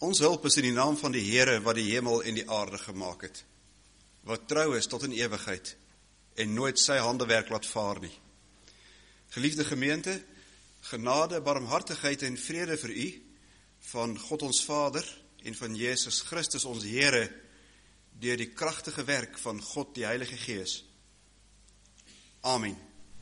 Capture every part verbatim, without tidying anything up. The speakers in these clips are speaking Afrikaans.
Ons hulp is in die naam van die Here wat die hemel en die aarde gemaak het, wat trou is tot in ewigheid en nooit sy handewerk laat vaar nie. Geliefde gemeente, genade, barmhartigheid en vrede vir u, van God ons Vader en van Jesus Christus ons Here, deur die kragtige werk van God die Heilige Gees. Amen.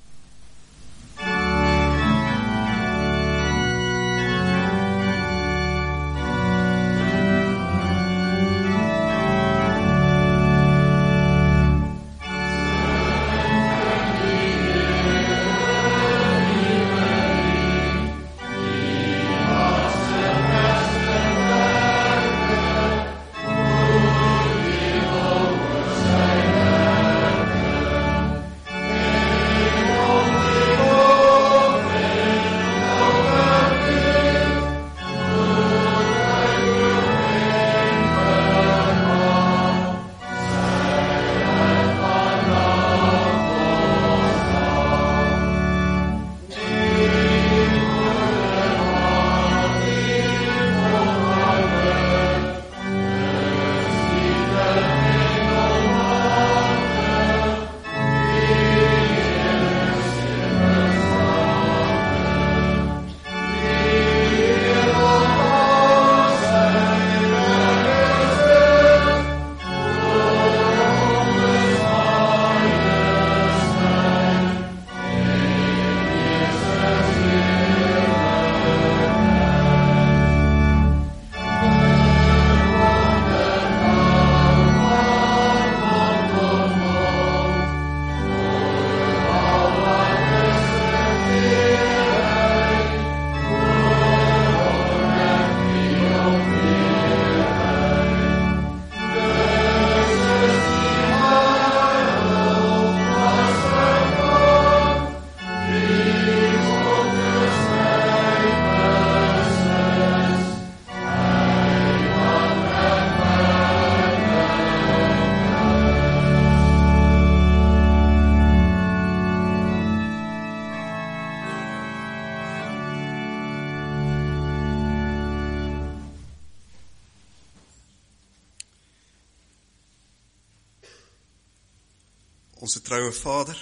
Onze trouwe Vader,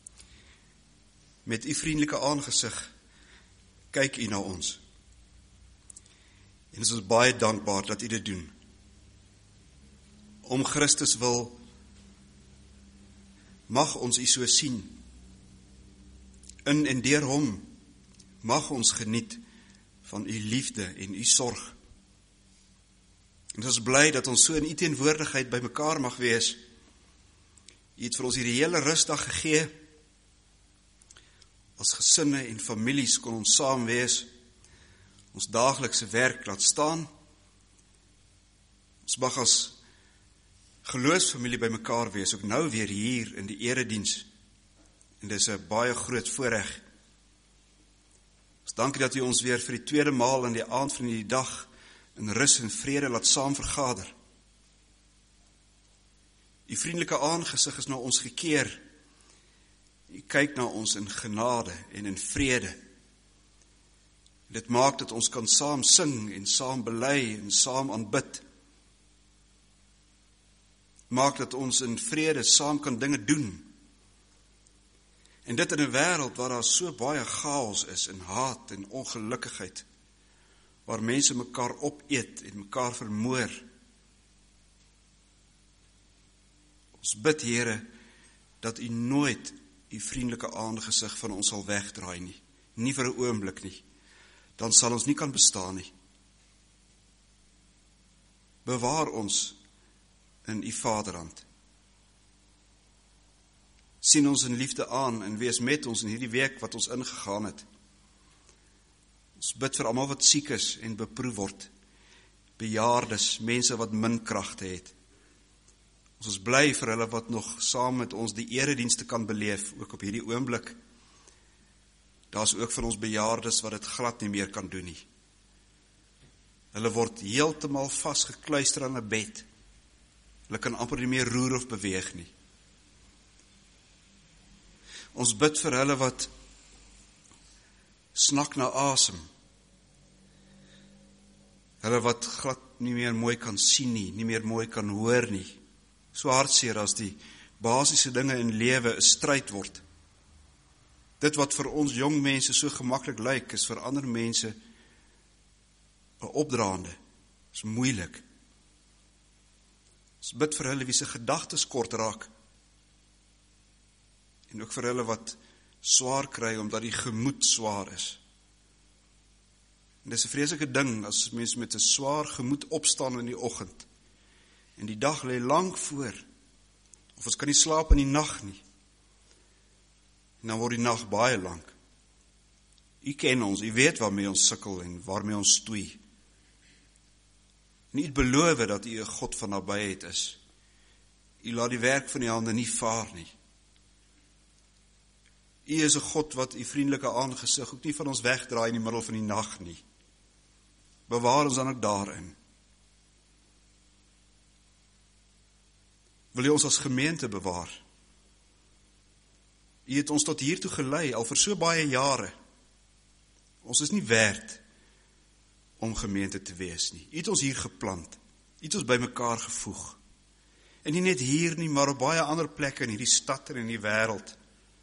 met u vriendelike aangesig, kyk u na ons. En ons is baie dankbaar dat u dit doen. Om Christus wil, mag ons u so sien. In en deur hom, mag ons geniet van u liefde en u sorg. En ons is bly dat ons so in u teenwoordigheid by mekaar mag wees. U het vir ons hierdie hele rustdag gegee. As gesinne en families kon ons saam wees, ons daaglikse werk laat staan. Ons mag as geloofsfamilie by mekaar wees, ook nou weer hier in die erediens. En dis 'n baie groot voorreg. Ons dankie dat u ons weer vir die tweede maal in die aand van die dag in rus en vrede laat saam vergader. U vriendelike aangesig is na ons gekeer. U kyk na ons in genade en in vrede. Dit maak dat ons kan saam sing en saam bely en saam aanbid. Maak dat ons in vrede saam kan dinge doen. En dit in 'n wêreld waar daar so baie chaos is en haat en ongelukkigheid, waar mense mekaar opeet en mekaar vermoor. Ons bid, Here, dat u nooit u vriendelike aangesig van ons sal wegdraai nie, nie vir 'n oomblik nie. Dan sal ons nie kan bestaan nie. Bewaar ons in u Vaderhand. Sien ons in liefde aan en wees met ons in hierdie week wat ons ingegaan het. Ons bid vir almal wat siek is en beproef word, bejaardes, mense wat min kragte het. Ons is bly vir hulle wat nog saam met ons die eredienste kan beleef, ook op hierdie oomblik. Daar is ook van ons bejaardes wat dit glad nie meer kan doen nie. Hulle word heeltemal vasgekluister aan 'n bed. Hulle kan amper nie meer roer of beweeg nie. Ons bid vir hulle wat snak na asem. Hulle wat glad nie meer mooi kan sien nie, nie meer mooi kan hoor nie. So hartseer as die basiese dinge in lewe 'n stryd word. Dit wat vir ons jong mense so gemaklik lyk, is vir ander mense 'n opdraande, is moeilik. Ons bid vir hulle wie se gedagtes kort raak, en ook vir hulle wat swaar kry, omdat die gemoed swaar is. En dis 'n vreeslike ding, as mens met 'n swaar gemoed opstaan in die oggend, en die dag lê lank voor, of ons kan nie slaap in die nag nie, en dan word die nag baie lank. U ken ons, u weet waarmee ons sukkel, en waarmee ons stoei. En u het beloof dat u 'n God van nabyheid is. U laat die werk van die hande nie vaar nie. U is 'n God wat u vriendelike aangesig ook nie van ons wegdraai in die middel van die nag nie. Bewaar ons dan ook daarin. Wil u ons as gemeente bewaar? U het ons tot hiertoe gelei, al vir so baie jare. Ons is nie werd om gemeente te wees nie. U het ons hier geplant. U het ons bymekaar gevoeg. En nie net hier nie, maar op baie ander plekke in hierdie stad en in die wêreld.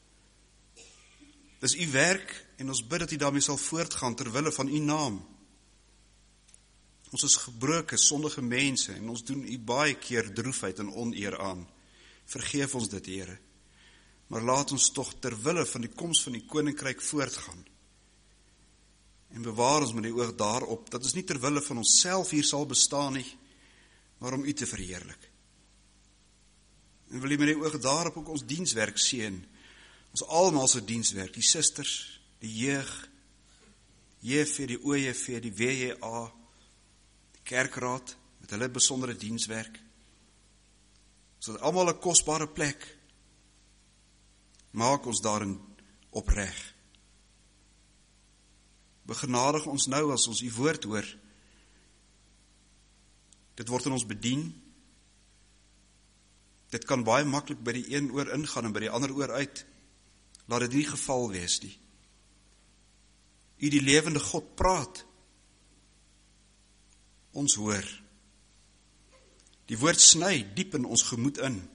Dis u werk, en ons bid dat u daarmee sal voortgaan ter wille van u naam. Ons is gebroke, sondige mense, en ons doen u baie keer droefheid en oneer aan. Vergeef ons dit, Here. Maar laat ons tog ter wille van die koms van die koninkryk voortgaan. En bewaar ons met die oog daarop, dat ons nie ter wille van onsself hier sal bestaan nie, maar om u te verheerlik. En wil u met die oog daarop ook ons dienswerk seën, ons almal se dienswerk, die susters, die jeug, J V, die O J V, die W J A, die kerkraad, met hulle besondere dienswerk. Ons het almal 'n kosbare plek. Maak ons daarin opreg. Begenadig ons nou as ons u woord hoor. Dit word in ons bedien. Dit kan baie maklik by die een oor ingaan en by die ander oor uit. Laat dit nie geval wees nie. U die lewende God praat. Ons hoor. Die woord sny diep in ons gemoed in.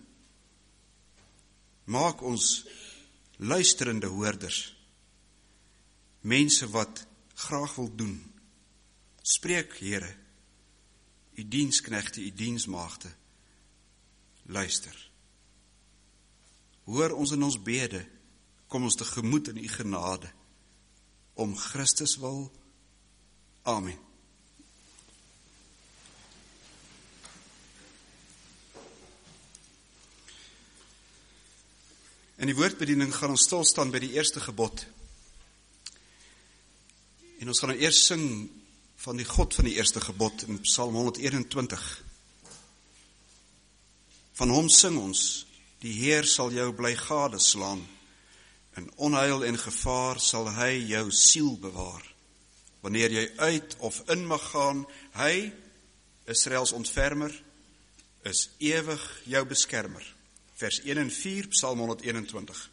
Maak ons luisterende hoorders. Mense wat graag wil doen. Spreek, Here, u diensknegte, u diensmaagde. Luister. Hoor ons in ons bede, kom ons tegemoet in u genade. Om Christus wil. Amen. In die woordbediening gaan ons stilstaan by die eerste gebod. En ons gaan nou eers sing van die God van die eerste gebod in Psalm honderdeenentwintig. Van hom sing ons, die Heer sal jou bly gadeslaan. In onheil en gevaar sal hy jou siel bewaar. Wanneer jy uit of in mag gaan, hy, Israels ontfermer, is ewig jou beskermer. Vers een en vier, Psalm honderdeenentwintig.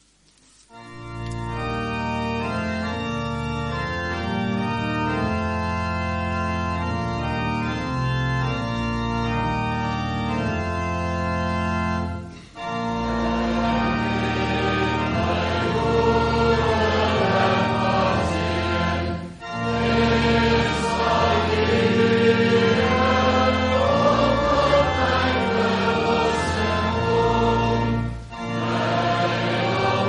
Oh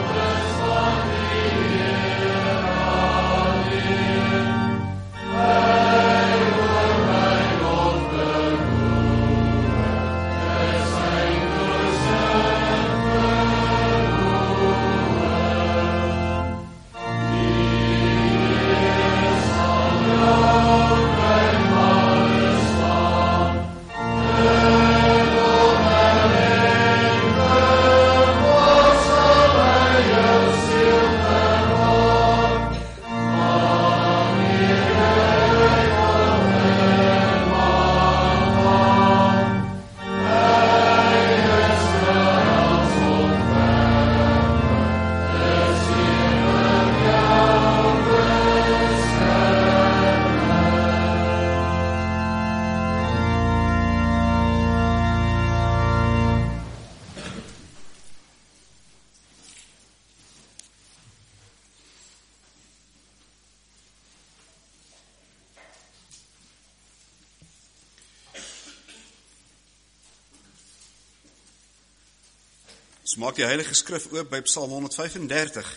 Ons maak die Heilige Skrif oop by Psalm honderdvyfendertig.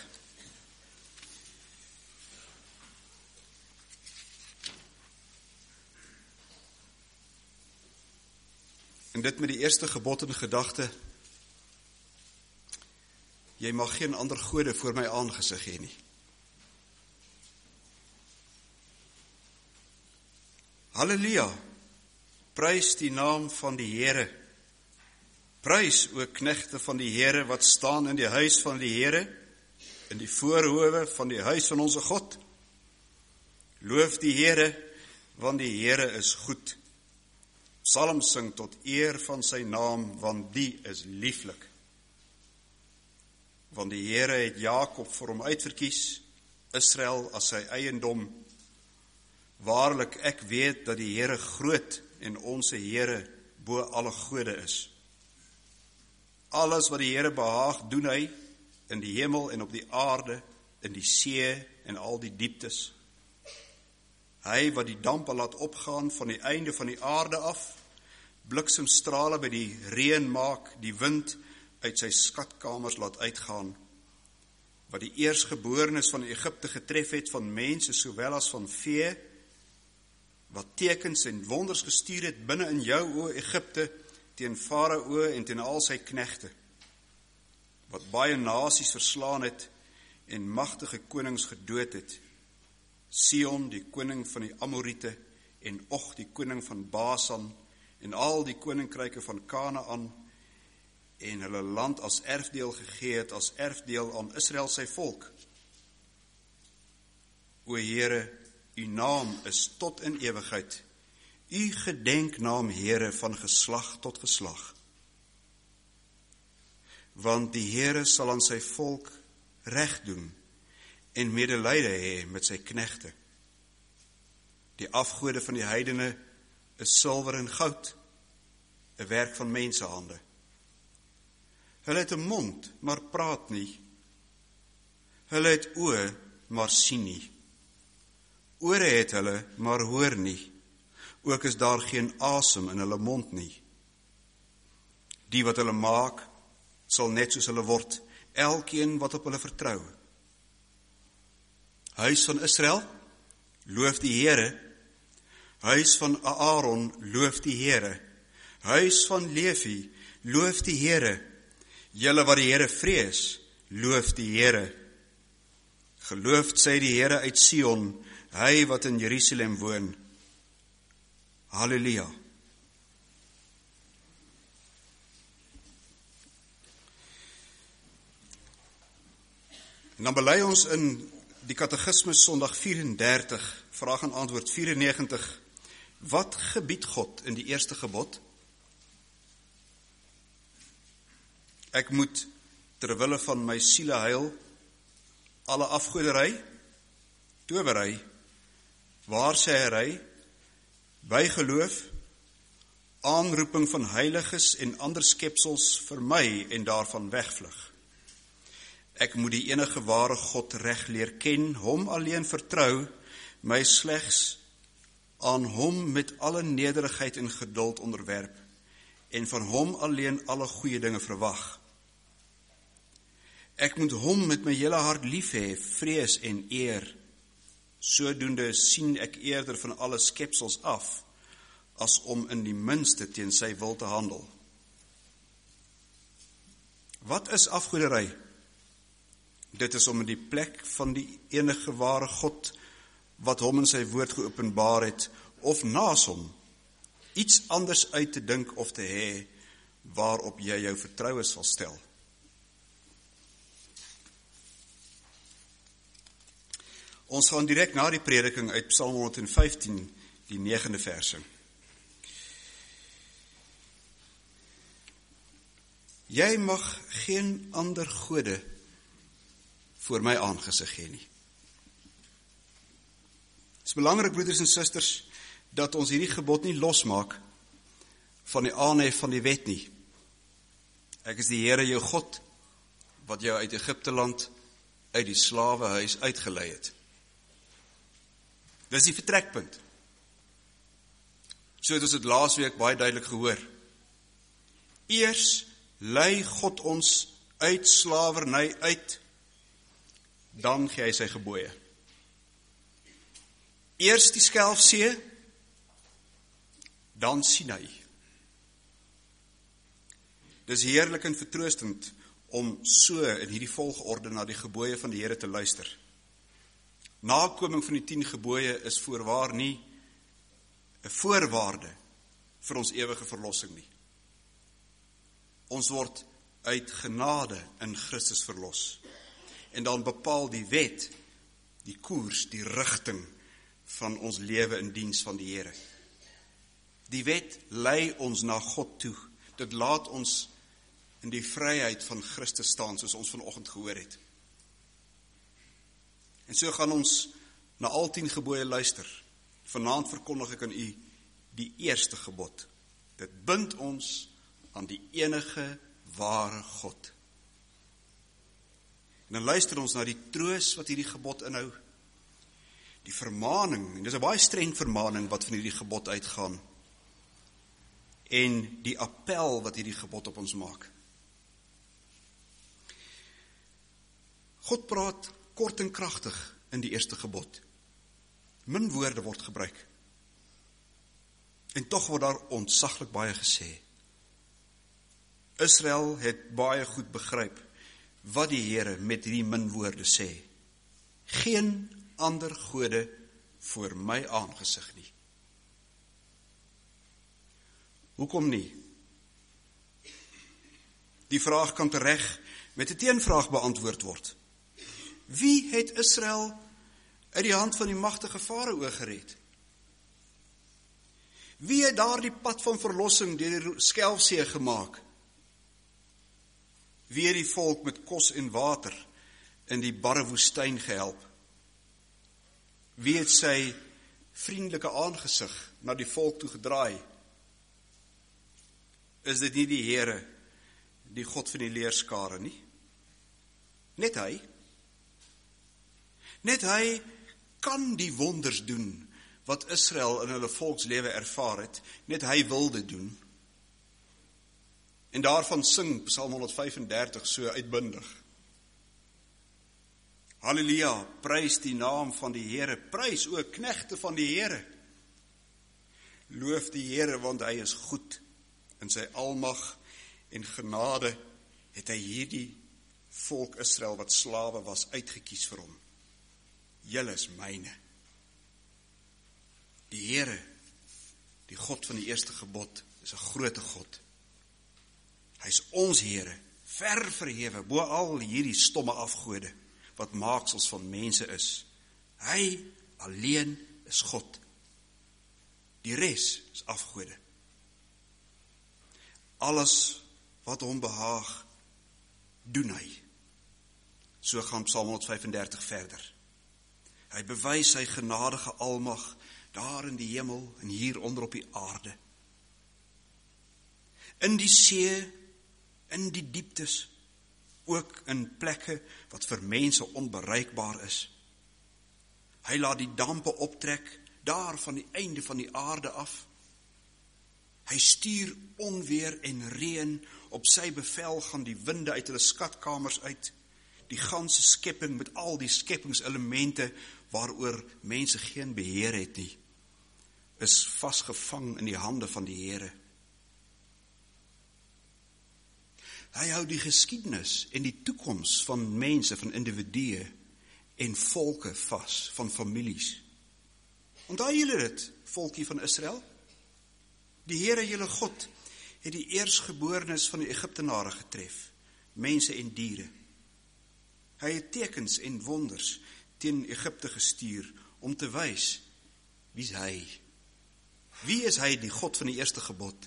En dit met die eerste gebod in gedagte: jy mag geen ander gode voor my aangesig hê nie. Halleluja, prys die naam van die Here. Prys, o knegte van die Here, wat staan in die huis van die Here, in die voorhoewe van die huis van onze God. Loof die Here, want die Here is goed. Psalm sing tot eer van sy naam, want die is lieflik. Want die Here het Jakob vir hom uitverkies, Israel as sy eiendom. Waarlik, ek weet dat die Here groot en onze Here bo alle gode is. Alles wat die Here behaag, doen hy in die hemel en op die aarde, in die see en al die dieptes. Hy wat die dampe laat opgaan van die einde van die aarde af, bliksemstrale by die reën maak, die wind uit sy skatkamers laat uitgaan, wat die eersgeborenes van Egipte getref het, van mense sowel as van vee, wat tekens en wonders gestuur het binne in jou, o Egipte, teen Farao en teen al sy knegte, wat baie nasies verslaan het en magtige konings gedood het, Sion, die koning van die Amorite, en Og, die koning van Basan, en al die koninkryke van Kanaan, en hulle land as erfdeel gegee het, as erfdeel aan Israel sy volk. O Here, u naam is tot in ewigheid. U gedenknaam, Here, van geslag tot geslag. Want die Here sal aan sy volk reg doen en medelyde hê met sy knegte. Die afgode van die heidene is silwer en goud, 'n werk van mensehande. Hulle het 'n mond, maar praat nie. Hulle het oë, maar sien nie. Ore het hulle, maar hoor nie. Ook is daar geen asem in hulle mond nie. Die wat hulle maak, sal net soos hulle word, elkeen wat op hulle vertrou. Huis van Israel, loof die Here. Huis van Aaron, loof die Here. Huis van Levi, loof die Here. Julle wat die Here vrees, loof die Here. Geloofd sy die Here uit Sion, hy wat in Jerusalem woon. Halleluja. En dan bely ons in die Katekismus Sondag vyf-en-dertig, vraag en antwoord vyf-en-negentig, wat gebied God in die eerste gebod? Ek moet terwille van my siele heil, alle afgoderry, towery, waarsêery, bygeloof, aanroeping van heiliges en ander skepsels vermy en daarvan wegvlug. Ek moet die enige ware God reg leer ken, hom alleen vertrou, my slegs aan hom met alle nederigheid en geduld onderwerp, en van hom alleen alle goeie dinge verwag. Ek moet hom met my hele hart lief hê, vrees en eer. Sodoende sien ek eerder van alle skepsels af, as om in die minste teen sy wil te handel. Wat is afgoderry? Dit is om in die plek van die enige ware God, wat hom in sy woord geopenbaar het, of naas hom, iets anders uit te dink of te hê, waarop jy jou vertroue sal stel. Ons gaan direk na die prediking uit Psalm honderdvyftien, die negende verse. Jy mag geen ander gode voor my aangesig hê nie. Het is belangrik, broeders en susters, dat ons hierdie gebod nie losmaak van die aanhef van die wet nie. Ek is die Here jou God, wat jou uit Egipte land, uit die slawehuis uitgelei het. Dis die vertrekpunt. So het ons dit laasweek baie duidelik gehoor. Eers lei God ons uit slawerny uit, dan gee hy sy gebooie. Eers die Skelfsee, dan Sinai. Dis heerlik en vertroostend om so in hierdie volgorde na die gebooie van die Here te luister. Nakoming van die tien gebooie is voorwaar nie 'n voorwaarde vir ons ewige verlossing nie. Ons word uit genade in Christus verlos. En dan bepaal die wet, die koers, die rigting van ons lewe in diens van die Here. Die wet lei ons na God toe. Dit laat ons in die vryheid van Christus staan, soos ons vanoggend gehoor het. En so gaan ons na al tien gebooie luister. Vanaand verkondig ek aan u die eerste gebod. Dit bind ons aan die enige ware God. En dan luister ons na die troos wat hierdie gebod inhou. Die vermaning, en dis 'n baie streng vermaning wat van hierdie gebod uitgaan. En die appel wat hierdie gebod op ons maak. God praat kort en kragtig in die eerste gebod. Min woorde word gebruik. En tog word daar ontsaglik baie gesê. Israel het baie goed begryp wat die Here met hierdie min woorde sê. Geen ander gode voor my aangesig nie. Hoekom nie? Die vraag kan tereg met 'n teenvraag beantwoord word. Wie het Israel uit die hand van die magtige Farao gered? Wie het daardie pad van verlossing deur die Skelfsee gemaak? Wie het die volk met kos en water in die barre woestyn gehelp? Wie het sy vriendelike aangesig na die volk toe gedraai? Is dit nie die Here, die God van die leerskare nie? Net hy. Net hy kan die wonders doen wat Israel in hulle volkslewe ervaar het. Net hy wil dit doen. En daarvan sing Psalm honderd vyf-en-dertig so uitbundig. Halleluja, prys die naam van die Here, prys o knegte van die Here. Loof die Here want hy is goed. In sy almag en genade het hy hierdie volk Israel wat slawe was uitgekies vir hom. Julle is myne. Die Here, die God van die eerste gebod, is 'n groote God. Hy is ons Here, ver verhewe bo al hierdie stomme afgode wat maaksels van mense is. Hy alleen is God. Die res is afgode. Alles wat hom behaag, doen hy. So gaan Psalm honderd vyf-en-dertig verder. Hy bewys sy genadige almag daar in die hemel en hier onder op die aarde. In die see, in die dieptes, ook in plekke wat vir mense onbereikbaar is. Hy laat die dampe optrek daar van die einde van die aarde af. Hy stuur onweer en reën, op sy bevel gaan die winde uit hulle skatkamers uit. Die ganse skepping met al die skeppingselemente waaroor mense geen beheer het nie, is vasgevang in die hande van die Here. Hy hou die geskiedenis en die toekoms van mense, van individue en volke vas, van families. Onthou julle dit, volkie van Israel? Die Here julle God het die eersgeborenes van die Egiptenare getref, mense en diere. Hy het tekens en wonders teen Egipte gestuur om te wys, wie is hy? Wie is hy, die God van die eerste gebod?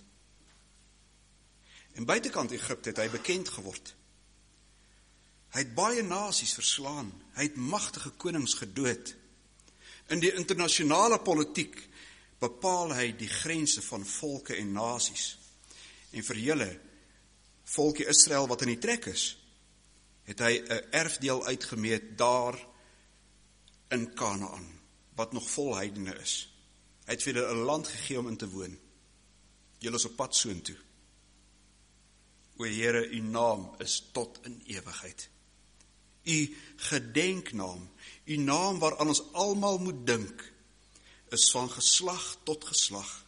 En buitekant Egipte het hy bekend geword. Hy het baie nasies verslaan, hy het magtige konings gedood. In die internasionale politiek bepaal hy die grense van volke en nasies. En vir julle, volkie Israel wat in die trek is, het hy 'n erfdeel uitgemeet daar in Kanaan, wat nog vol heidene is. Hy het vir hulle 'n land gegee om in te woon. Julle is op pad soontoe. O Here, u naam is tot in ewigheid. U gedenknaam, u naam waaraan ons almal moet dink, is van geslag tot geslag.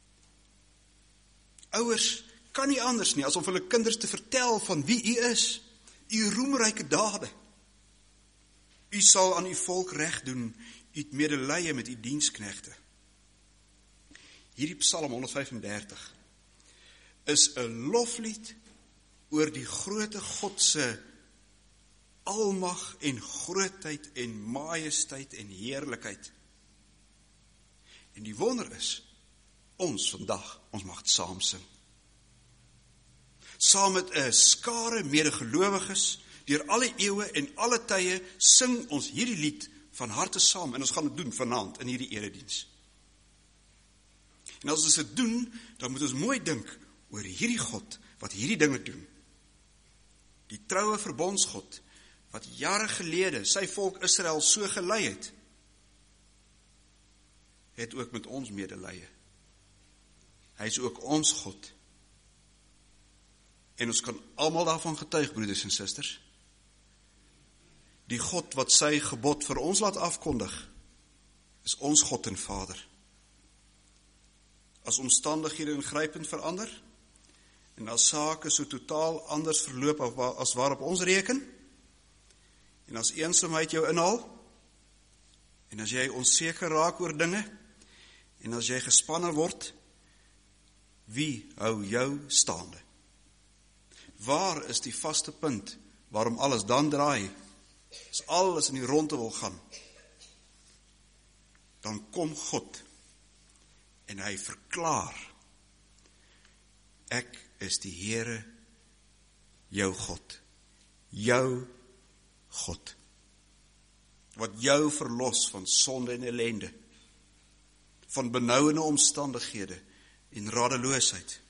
Ouers kan nie anders nie as om vir hulle kinders te vertel van wie u is, u roemryke dade. U sal aan u volk reg doen, u het medelee met u diensknegte. Hierdie Psalm honderdvyf-en-dertig is 'n loflied oor die groote God se almag en grootheid en majesteit en heerlikheid. En die wonder is, ons vandag, ons mag het saam sing. Saam met 'n skare medegelowiges, deur alle eeue en alle tye, sing ons hierdie lied van harte saam, en ons gaan dit doen vanaand in hierdie erediens. En as ons dit doen, dan moet ons mooi dink oor hierdie God, wat hierdie dinge doen. Die troue verbondsgod, wat jare gelede sy volk Israel so gelei het, het ook met ons medelee. Hy is ook ons God. En ons kan almal daarvan getuig, broeders en susters. Die God wat sy gebod vir ons laat afkondig, is ons God en Vader. As omstandighede ingrypend verander, en as sake so totaal anders verloop as waarop ons reken, en as eensaamheid jou inhaal, en as jy onseker raak oor dinge, en as jy gespanne word, wie hou jou staande? Waar is die vaste punt waarom alles dan draai, as alles in die ronde wil gaan? Dan kom God en hy verklaar, ek is die Here, jou God, jou God, wat jou verlos van sonde en ellende, van benouende omstandighede en radeloosheid.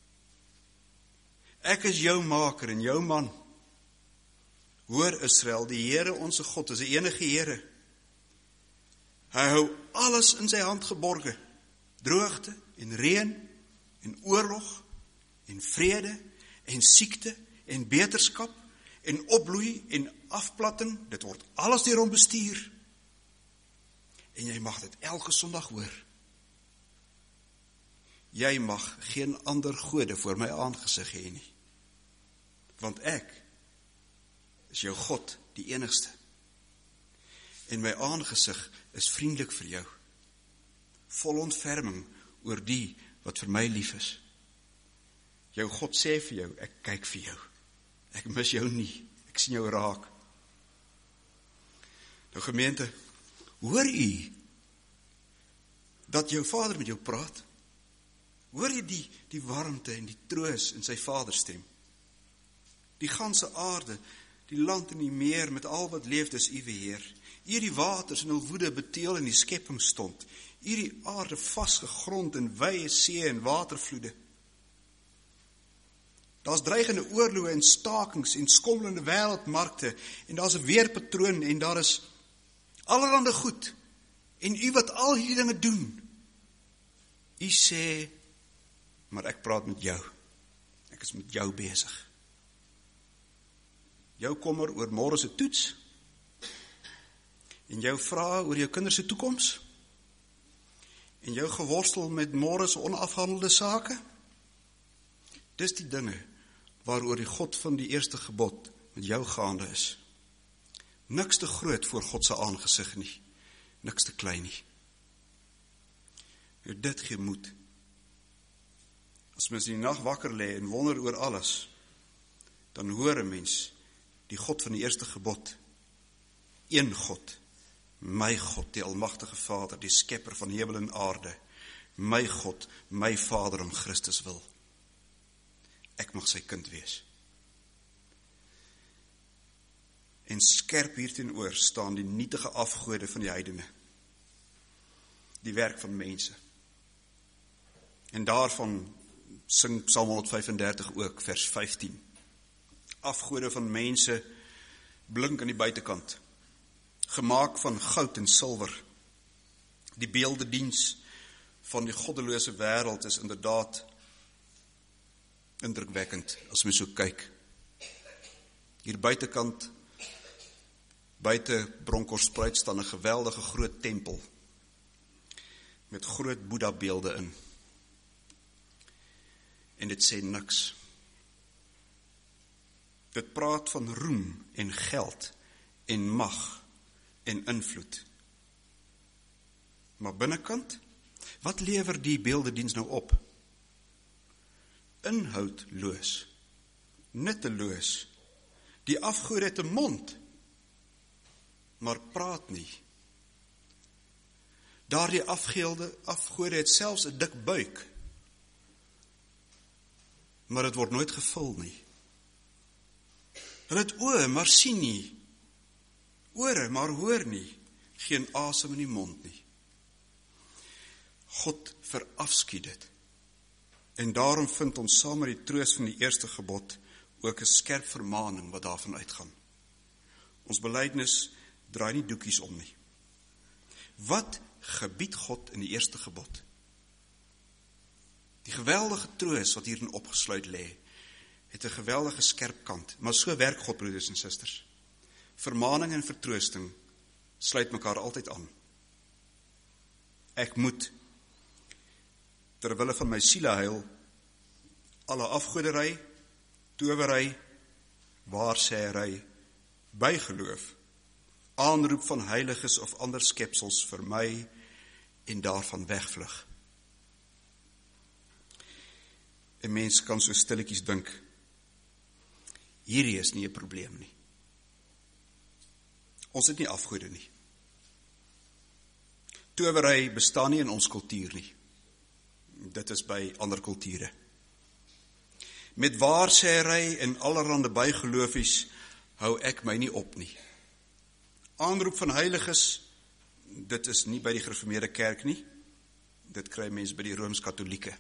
Ek is jou maker en jou man. Hoor Israel, die Here onze God is die enige Here. Hy hou alles in sy hand geborge, droogte en reën en oorlog en vrede en siekte en beterskap en opbloei en afplatting, dit word alles deur hom bestuur. En jy mag dit elke Sondag hoor. Jy mag geen ander gode voor my aangesig hê nie. Want ek is jou God, die enigste. En my aangesig is vriendelik vir jou. Vol ontferming oor die wat vir my lief is. Jou God sê vir jou, ek kyk vir jou. Ek mis jou nie, ek sien jou raak. Nou gemeente, hoor u dat jou Vader met jou praat? Hoor jy die, die warmte en die troos in sy Vaderstem? Die ganse aarde, die land en die meer met al wat leef, dis u Heer. U die waters in hul woede beteel in die skepping stond. U die aarde vasgegrond in wye see en watervloede. Daar's dreigende oorloë en stakings en skommelende wêreldmarkte en daar's 'n weerpatroon en daar is allerhande goed. En u wat al hierdie dinge doen, u sê, maar ek praat met jou. Ek is met jou besig. Jou kommer oor môre se toets en jou vrae oor jou kinders se toekoms en jou geworstel met môre se onafgehandelde sake. Dis die dinge waaroor die God van die eerste gebod met jou gaande is. Niks te groot voor God se aangesig nie, niks te klein nie. Nou dit gee moed. As mens in die nag wakker lê en wonder oor alles, dan hoor 'n mens die God van die eerste gebod. Een God, my God, die almagtige Vader, die skepper van hemel en aarde. My God, my Vader om Christus wil. Ek mag sy kind wees. En skerp hierteenoor staan die nietige afgode van die heidene. Die werk van mense. En daarvan sing Psalm honderdvyf-en-dertig ook, vers vyftien. Afgode van mense blink aan die buitekant, gemaak van goud en silwer. Die beeldediens van die goddelose wêreld is inderdaad indrukwekkend as mens so kyk. Hier buitekant, buite Bronkhorstspruit staan 'n geweldige groot tempel met groot Boeddha beelde in. En dit sê niks. Dit praat van roem en geld en mag en invloed. Maar binnekant, wat lewer die beeldediens nou op? Inhoudloos, nutteloos. Die afgode het 'n mond, maar praat nie. Daardie afgeelde afgode het selfs 'n dik buik, maar dit word nooit gevul nie. Hulle het oë, maar sien nie. Ore, maar hoor nie. Geen asem in die mond nie. God verafskiet dit. En daarom vind ons saam met die troos van die eerste gebod ook 'n skerp vermaaning wat daarvan uitgaan. Ons belydenis draai nie doekies om nie. Wat gebied God in die eerste gebod? Die geweldige troos wat hierin opgesluit lê, het 'n geweldige skerp kant, maar so werk God, broeders en susters. Vermaning en vertroosting sluit mekaar altyd aan. Ek moet, ter wille van my sieleheil, alle afgodery, towery, waarsêery, bygeloof, aanroep van heiliges of ander skepsels vermy en daarvan wegvlug. 'n Mens kan so stilletjies dink, hierdie is nie 'n probleem nie. Ons het nie afgode nie. Towery bestaan nie in ons kultuur nie. Dit is by ander kulture. Met waarsêery en allerhande bygeloofies hou ek my nie op nie. Aanroep van heiliges, dit is nie by die gereformeerde kerk nie. Dit kry mense by die Rooms-Katolieke.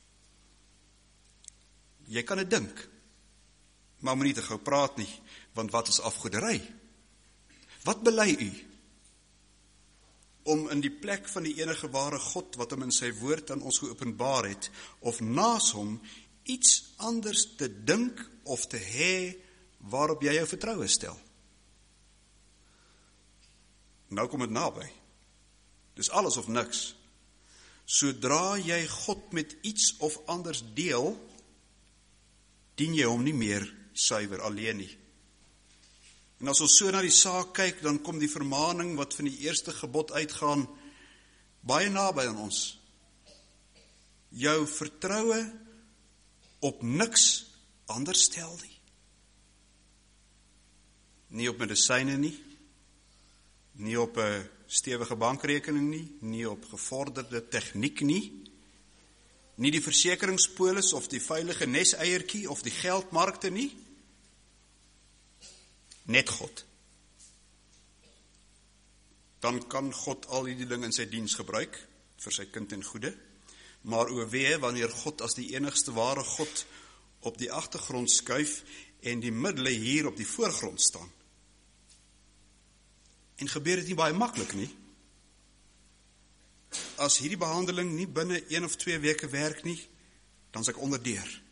Jy kan dit dink, maar moet nie te gou praat nie, want wat is afgodery? Wat bely u? Om in die plek van die enige ware God, wat hom in sy woord aan ons geopenbaar het, of naas hom iets anders te dink of te hê waarop jy jou vertroue stel. Nou kom dit naby. Dis alles of niks. Sodra jy God met iets of anders deel, dien jy hom nie meer suiwer alleen nie. En as ons so na die saak kyk, dan kom die vermaning wat van die eerste gebod uitgaan, baie naby aan ons. Jou vertroue op niks anders stel nie. Nie op medisyne nie, nie op 'n stewige bankrekening nie, nie op gevorderde tegniek nie, nie die versekeringspolis of die veilige neseiertjie of die geldmarkte nie, net God. Dan kan God al die dinge in sy diens gebruik, vir sy kind en goede, maar oorwee wanneer God as die enigste ware God op die agtergrond skuif en die middele hier op die voorgrond staan. En gebeur dit nie baie maklik nie. As hierdie behandeling nie binne een of twee weke werk nie, dan is ek onderdeur.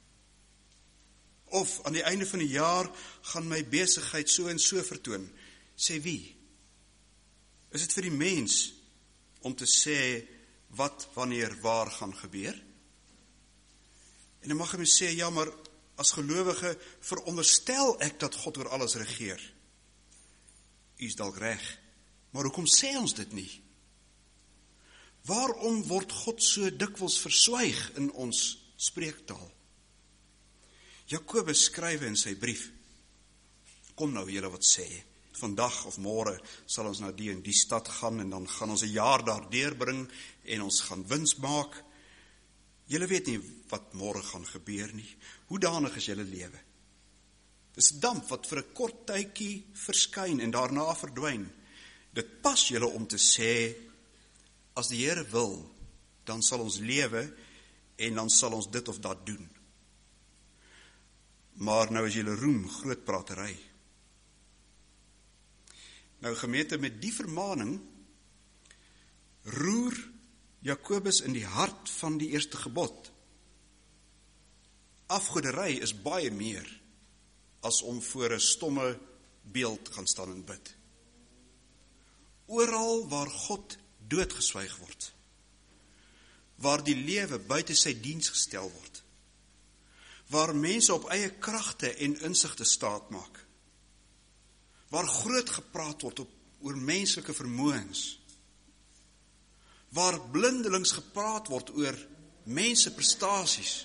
Of aan die einde van die jaar gaan my besigheid so en so vertoon. Sê wie? Is dit vir die mens om te sê wat, wanneer, waar gaan gebeur? En dan mag hy my sê, ja, maar as gelowige veronderstel ek dat God oor alles regeer. U is dalk reg, maar hoekom sê ons dit nie? Waarom word God so dikwels verswyg in ons spreektaal? Jakobus skrywe in sy brief, kom nou julle wat sê, vandag of môre sal ons na die en die stad gaan en dan gaan ons 'n jaar daar deurbring en ons gaan wins maak. Julle weet nie wat môre gaan gebeur nie. Hoe danig is julle lewe? Dis damp wat vir 'n kort tydjie verskyn en daarna verdwyn. Dit pas julle om te sê, as die Here wil, dan sal ons lewe en dan sal ons dit of dat doen. Maar nou is julle roem groot pratery. Nou gemeente, met die vermaning roer Jakobus in die hart van die eerste gebod. afgoderry is baie meer as om voor 'n stomme beeld te gaan staan en bid. Oral waar God doodgeswyg word, waar die lewe buite sy diens gestel word, waar mense op eie kragte en insigte staat maak, waar groot gepraat word op, oor menslike vermoëns, waar blindelings gepraat word oor mense prestasies,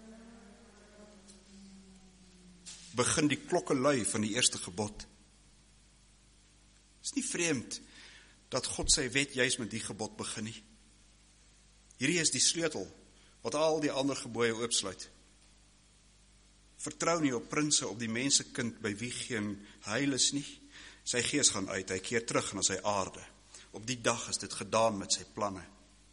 begin die klokke lui van die eerste gebod. Het is nie vreemd dat God sy wet juist met die gebod begin nie. Hierdie is die sleutel wat al die ander gebooie oopsluit. Vertrou nie op prinse, op die mensekind by wie geen heil is nie. Sy gees gaan uit, hy keer terug na sy aarde. Op die dag is dit gedaan met sy planne.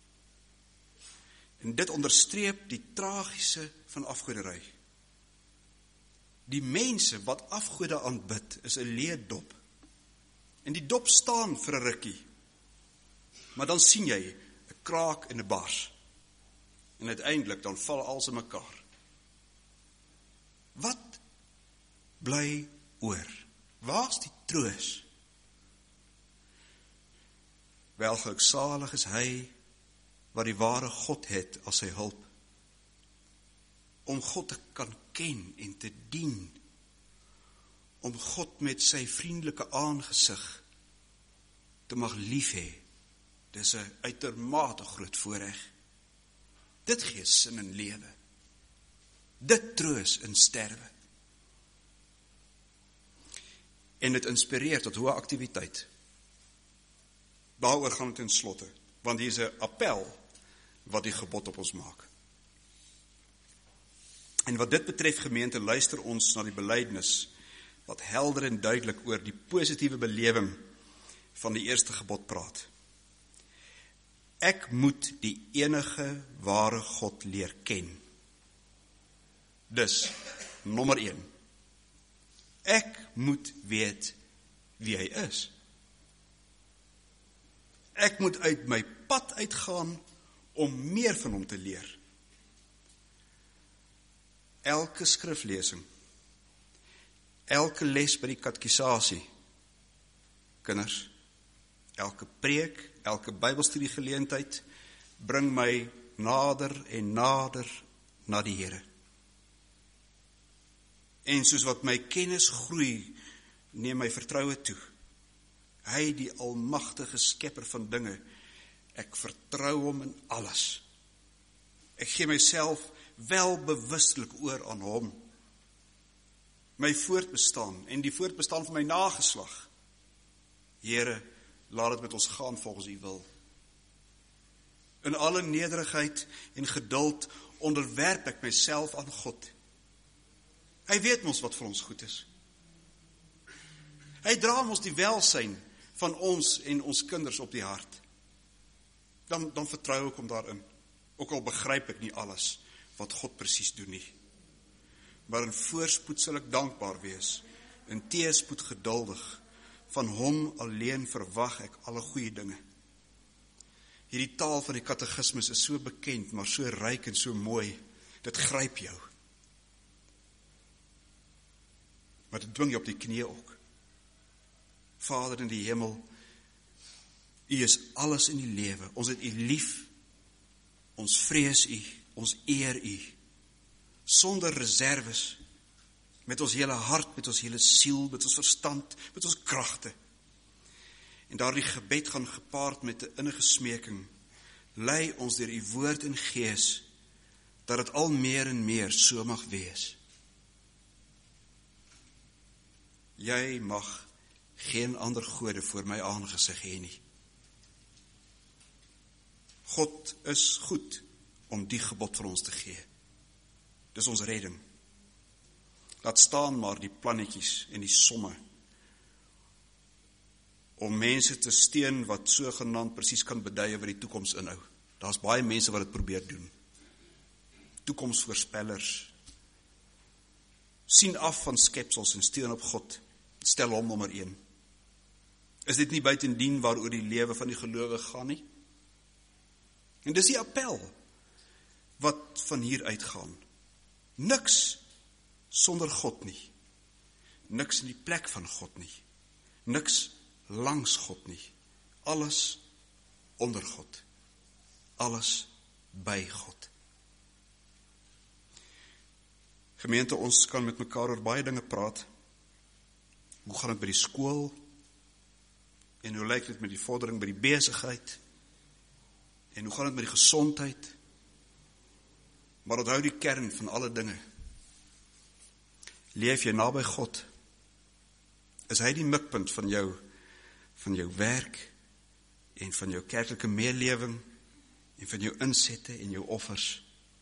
En dit onderstreep die tragiese van afgoderry. Die mense wat afgode aanbid is 'n leedop. En die dop staan vir 'n rukkie. Maar dan sien jy 'n kraak en 'n bars. En uiteindelik dan val alles in mekaar. Wat bly oor? Waar's die troos? Welgeluksalig is hy wat die ware God het as sy hulp. Om God te kan ken en te dien. Om God met sy vriendelike aangesig te mag lief hê. Dis 'n uitermate groot voorreg. Dit gee sin in lewe. Dit troos in sterwe. En dit inspireer tot hoë aktiwiteit. Daaroor gaan het in slotte, want hier is 'n appel wat die gebod op ons maak. En wat dit betref, gemeente, luister ons na die belydenis wat helder en duidelik oor die positiewe belewing van die eerste gebod praat. Ek moet die enige ware God leer ken. Dus, nommer een. Ek moet weet wie hy is. Ek moet uit my pad uitgaan om meer van hom te leer. Elke skriflesing, elke les by die katekisasie, kinders, elke preek, elke Bybelstudiegeleentheid, bring my nader en nader na die Here. En soos wat my kennis groei, neem my vertroue toe. Hy, die almagtige skepper van dinge, ek vertrou hom in alles. Ek gee myself wel bewustelik oor aan hom. My voortbestaan en die voortbestaan van my nageslag. Here, laat dit met ons gaan volgens u wil. In alle nederigheid en geduld onderwerp ek myself aan God. Hy weet ons wat vir ons goed is. Hy dra ons die welsyn van ons en ons kinders op die hart. Dan, dan vertrou ek hom daarin. Ook al begryp ek nie alles wat God presies doen nie. Maar in voorspoed sal ek dankbaar wees, in teëspoed geduldig. Van hom alleen verwag ek alle goeie dinge. Hierdie taal van die katekismus is so bekend, maar so ryk en so mooi. Dit gryp jou. Maar dit dwing jou op die knieë ook. Vader in die hemel, u is alles in die lewe. Ons het u lief. Ons vrees u, ons eer u. Sonder reserves. Met ons hele hart, met ons hele siel, met ons verstand, met ons kragte. En daardie gebed gaan gepaard met 'n innige smeking. Lei ons deur u woord en gees, dat dit al meer en meer so mag wees. Jy mag geen ander gode voor my aangesig hê nie. God is goed om die gebod vir ons te gee. Dis ons redding. Laat staan maar die plannetjies en die somme om mense te steun wat sogenaamd presies kan bedui wat die toekoms inhou. Daar's baie mense wat dit probeer doen. Toekomsvoorspellers sien af van skepsels en steun op God. Stel hom nommer een. Is dit nie buitendien waaroor die lewe van die gelowige gaan nie? En dis die appel wat van hier uitgaan. Niks sonder God nie. Niks in die plek van God nie. Niks langs God nie. Alles onder God. Alles by God. Gemeente, ons kan met mekaar oor baie dinge praat. Hoe gaan dit by die skool? En hoe lyk dit met die vordering by die besigheid? En hoe gaan dit met die gesondheid? Maar onthou die kern van alle dinge. Leef jy naby God? Is hy die mikpunt van jou, van jou werk en van jou kerklike meelewing en van jou insette en jou offers?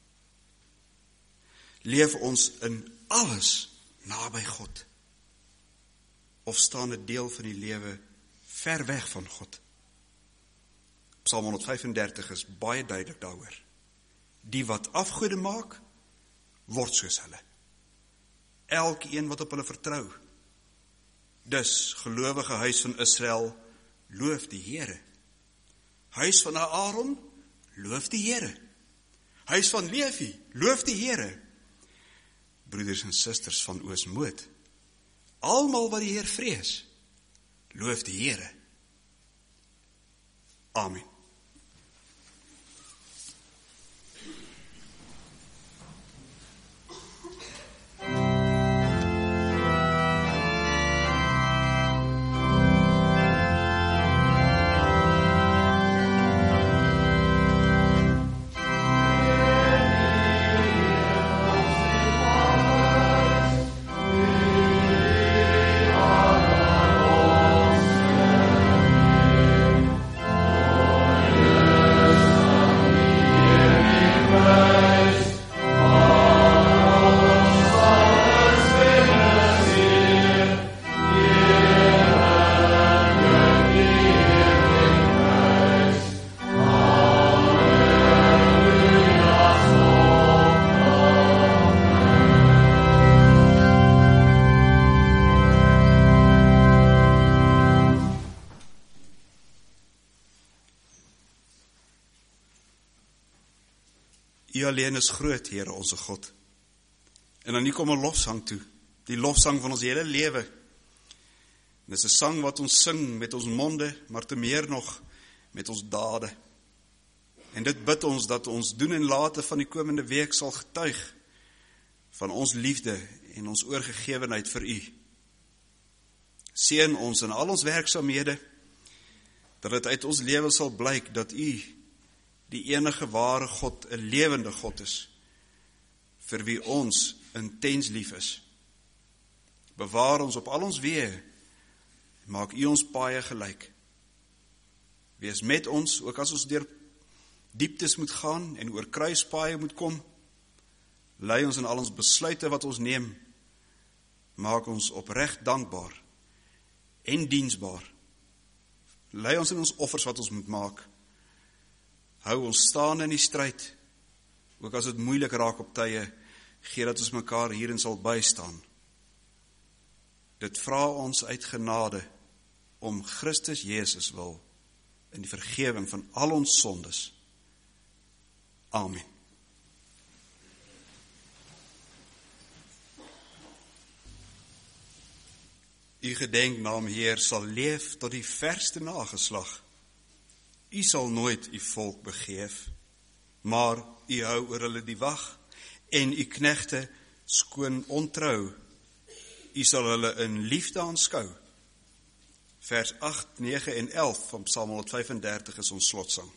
Leef ons in alles naby God? Of staan 'n deel van die lewe ver weg van God? Psalm honderd vyf-en-dertig is baie duidelik daaroor. Die wat afgode maak, word soos hulle. Elkeen wat op hulle vertrou. Dus, gelowige huis van Israel, loof die Here. Huis van Aaron, loof die Here. Huis van Levi, loof die Here. Broeders en susters van Oosmoed, almal wat die Heer vrees, loof die Here. Amen. U alleen is groot, Here, onze God. En dan nu kom 'n lofsang toe, die lofsang van ons hele lewe. Dit is 'n sang wat ons sing met ons monde, maar te meer nog met ons dade. En dit bid ons dat ons doen en late van die komende week sal getuig van ons liefde en ons oorgegewenheid vir U. Seën ons in al ons werksaamhede, dat dit uit ons lewe sal blyk dat U die enige ware God, 'n lewende God is, vir wie ons intens lief is. Bewaar ons op al ons weë, maak U ons paaie gelyk. Wees met ons, ook as ons deur dieptes moet gaan en oor kruispaaie moet kom. Lei ons in al ons besluite wat ons neem. Maak ons opreg dankbaar en diensbaar. Lei ons in ons offers wat ons moet maak. Hou ons staan in die stryd, ook as dit moeilik raak op tye, gee dat ons mekaar hierin sal bystaan. Dit vra ons uit genade, om Christus Jesus wil, in die vergewing van al ons sondes. Amen. U gedenknaam, Heer, sal leef tot die verste nageslag. U sal nooit u volk begeef, maar u hou oor hulle die wag, en u knegte skoon ontrou. U sal hulle in liefde aanskou. Vers agt, nege en elf van Psalm honderd vyf-en-dertig is ons slotsang.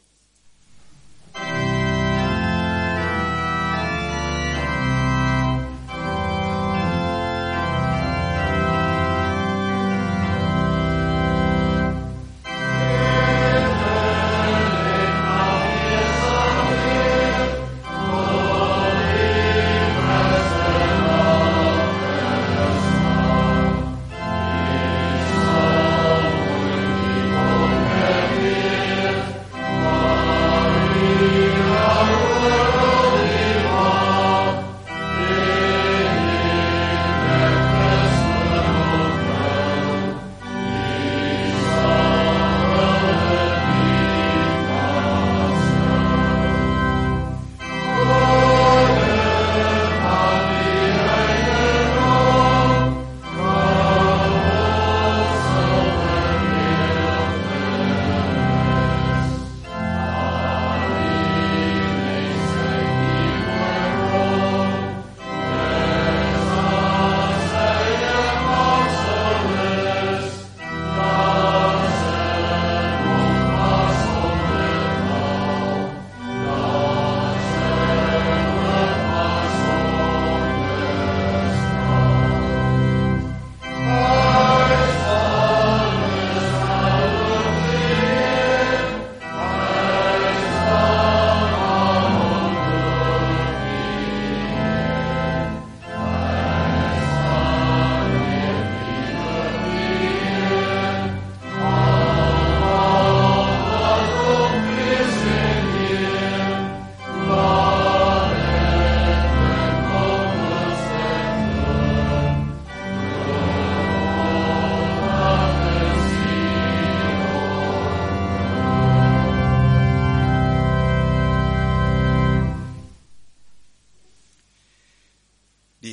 Oh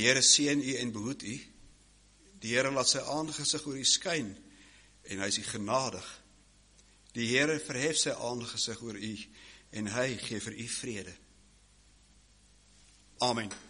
Here seën u en behoed u. Die Here laat sy aangesig oor u skyn en hy is u genadig. Die Here verhef sy aangesig oor u en hy gee vir u vrede. Amen.